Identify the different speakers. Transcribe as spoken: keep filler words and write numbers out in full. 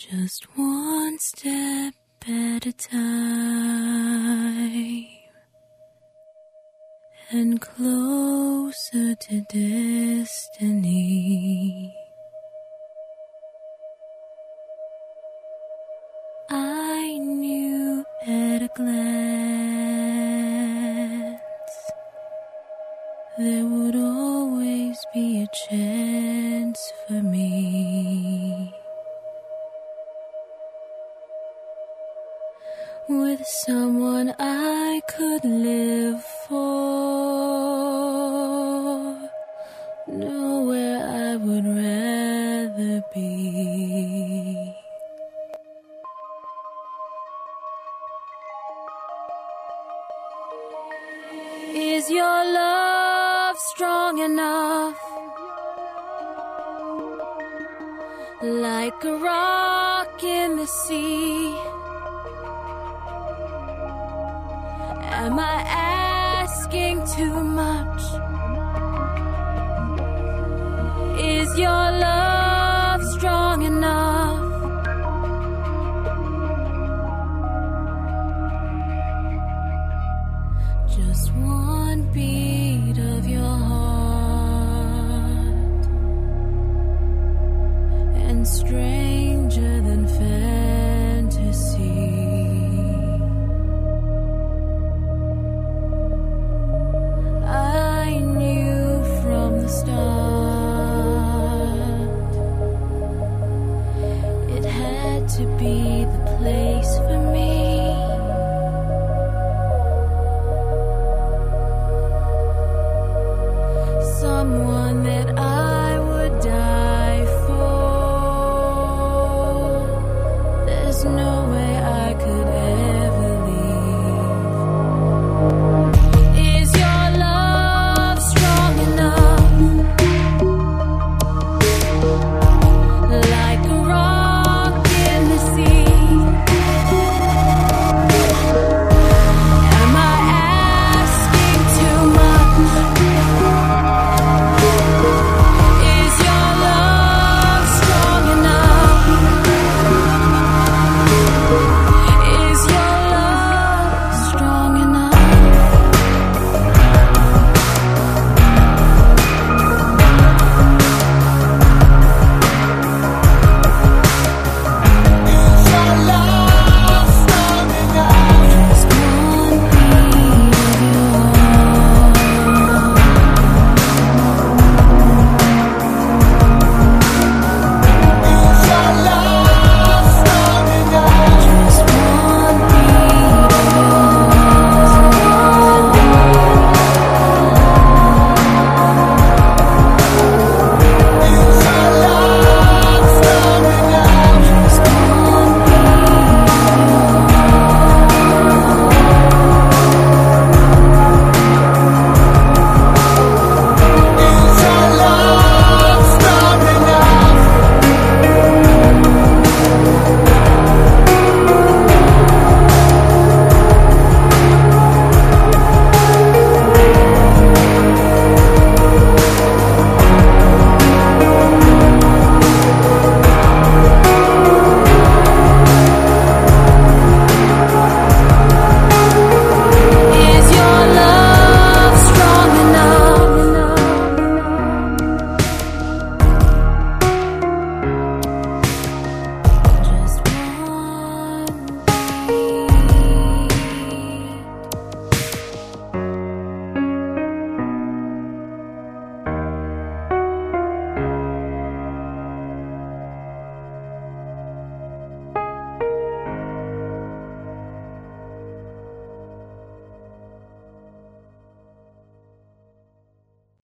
Speaker 1: Just one step at a time, and closer to destiny. I knew at a glance there would always be a chance for me, with someone I could live for, nowhere I would rather be. Is your love strong enough, like a rock in the sea? Am I asking too much? Is your love strong enough? Just one beat of your heart, and stranger than fantasy. I knew from the start it had to be